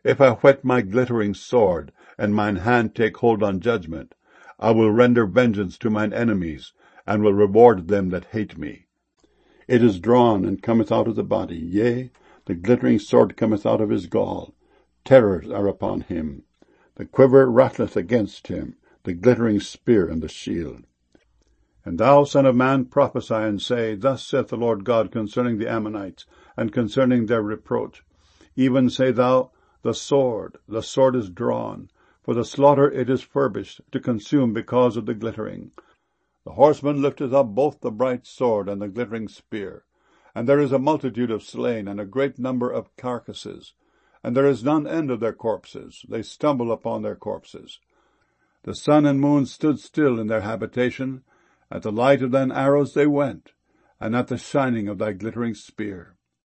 If I whet my glittering sword, and mine hand take hold on judgment, I will render vengeance to mine enemies, and will reward them that hate me. It is drawn, and cometh out of the body, yea, the glittering sword cometh out of his gall. Terrors are upon him. The quiver rattleth against him, the glittering spear and the shield. And thou, son of man, prophesy, and say, Thus saith the Lord God concerning the Ammonites, and concerning their reproach. Even say thou, the sword is drawn, for the slaughter it is furbished, to consume because of the glittering. The horseman lifteth up both the bright sword and the glittering spear. And there is a multitude of slain, and a great number of carcasses. And there is none end of their corpses. They stumble upon their corpses. The sun and moon stood still in their habitation. At the light of thine arrows they went, and at the shining of thy glittering spear.